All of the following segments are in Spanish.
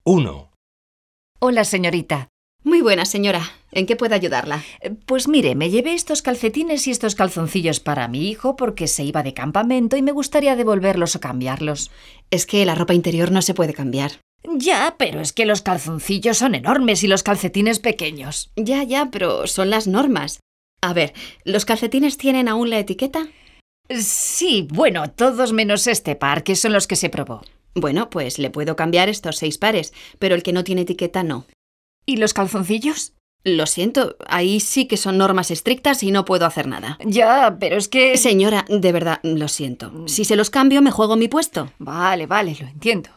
1, Hola, señorita. Muy buena, señora. ¿En qué puedo ayudarla? Pues mire, me llevé estos calcetines y estos calzoncillos para mi hijo porque se iba de campamento y me gustaría devolverlos o cambiarlos. Es que la ropa interior no se puede cambiar. Ya, pero es que los calzoncillos son enormes y los calcetines pequeños. Ya, pero son las normas. A ver, ¿los calcetines tienen aún la etiqueta? Sí, bueno, todos menos este par, que son los que se probó. Bueno, pues le puedo cambiar estos 6 pares, pero el que no tiene etiqueta no. ¿Y los calzoncillos? Lo siento, ahí sí que son normas estrictas y no puedo hacer nada. Ya, pero es que... Señora, de verdad, lo siento. Si se los cambio, me juego mi puesto. Vale, lo entiendo.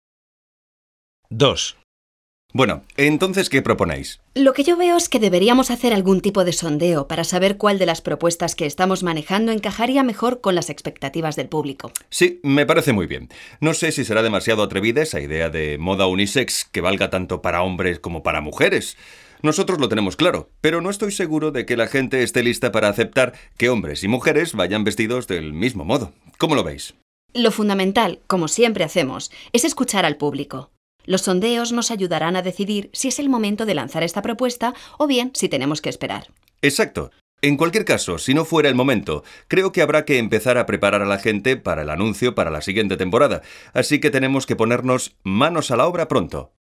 2, Bueno, entonces, ¿qué proponéis? Lo que yo veo es que deberíamos hacer algún tipo de sondeo para saber cuál de las propuestas que estamos manejando encajaría mejor con las expectativas del público. Sí, me parece muy bien. No sé si será demasiado atrevida esa idea de moda unisex que valga tanto para hombres como para mujeres. Nosotros lo tenemos claro, pero no estoy seguro de que la gente esté lista para aceptar que hombres y mujeres vayan vestidos del mismo modo. ¿Cómo lo veis? Lo fundamental, como siempre hacemos, es escuchar al público. Los sondeos nos ayudarán a decidir si es el momento de lanzar esta propuesta o bien si tenemos que esperar. Exacto. En cualquier caso, si no fuera el momento, creo que habrá que empezar a preparar a la gente para el anuncio para la siguiente temporada, así que tenemos que ponernos manos a la obra pronto.